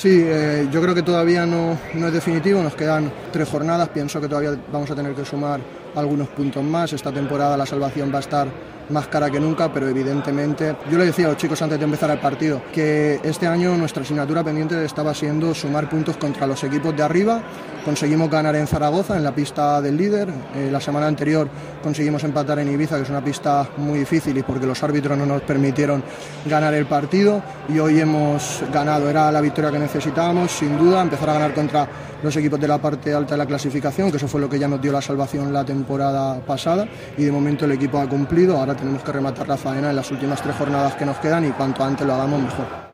Sí, yo creo que todavía no es definitivo, nos quedan 3 jornadas, pienso que todavía vamos a tener que sumar algunos puntos más. Esta temporada la salvación va a estar más cara que nunca, pero evidentemente, yo le decía a los chicos antes de empezar el partido, que este año nuestra asignatura pendiente estaba siendo sumar puntos contra los equipos de arriba. Conseguimos ganar en Zaragoza, en la pista del líder. La semana anterior conseguimos empatar en Ibiza, que es una pista muy difícil y porque los árbitros no nos permitieron ganar el partido, y hoy hemos ganado. Era la victoria que necesitábamos, sin duda, empezar a ganar contra los equipos de la parte alta de la clasificación, que eso fue lo que ya nos dio la salvación la temporada pasada, y de momento el equipo ha cumplido. Ahora tenemos que rematar la faena en las últimas 3 jornadas que nos quedan, y cuanto antes lo hagamos mejor.